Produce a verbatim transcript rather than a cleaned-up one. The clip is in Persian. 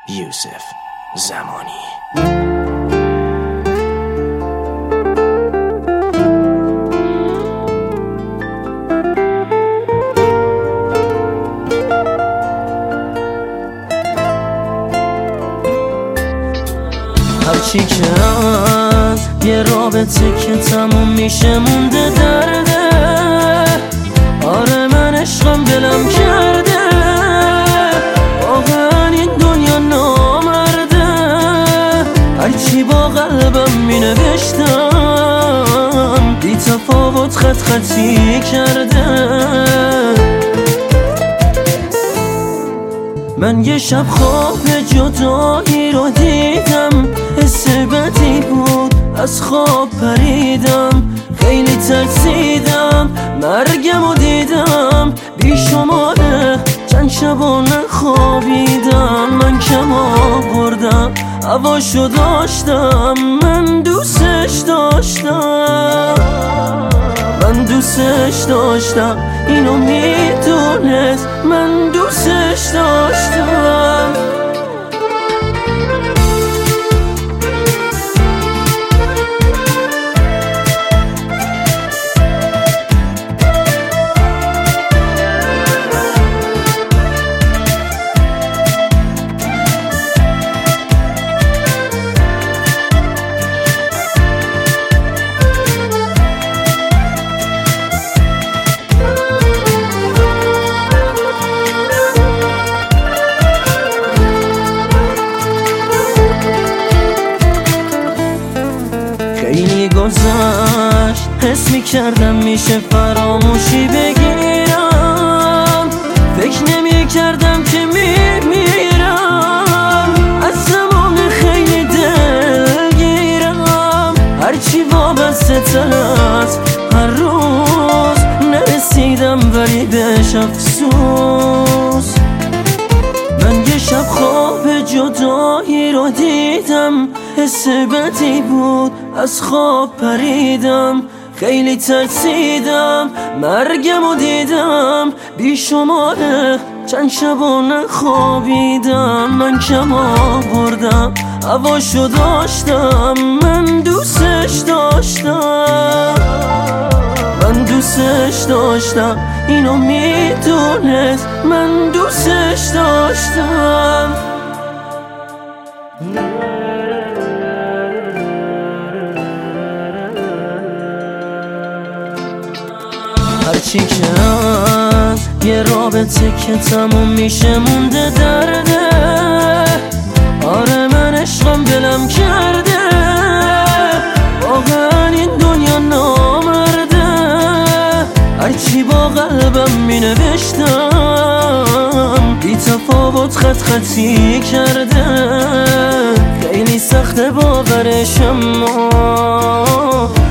یوسف زمانی. هرچی که از یه رابطه که تموم میشه مونده درده. آره من عشقم دلم کرده، واقعا این دنیا نامرده. هرچی با قلبم مینوشتم بی تفاوت خط خطی کرده. من یه شب خواب جدایی رو دیدم، حس بدی بود از خواب پریدم. خیلی ترسیدم مرگم رو دیدم، بی شماره چند شبا نخوابیدم. من کم آوردم هواشو داشتم، من دوستش داشتم، من دوستش داشتم. اینو میدونست من دوستش داشتم. خیلی گذشت حس میکردم میشه فراموشی بگیرم، فکر نمیکردم که میمیرم. از زمان خیلی دلگیرم، هرچی وابسته تر از هر روز نرسیدم ولی بهش افسوس. من یه شب خواب جدایی رو دیدم، حس بدی بود از خواب پریدم. خیلی ترسیدم مرگم رو دیدم، بی شماره چند شبا نخوابیدم. من کم آوردم هواشو داشتم، من دوستش داشتم، من دوستش داشتم. اینو میدونست من دوستش داشتم. هرچی که از یه رابطه که تموم میشه مونده درده. آره من عشقم دلم کرده، واقعا این دنیا نامرده. هرچی با قلبم مینوشتم بی تفاوت خط خطی کرده. خیلی سخته باورش اما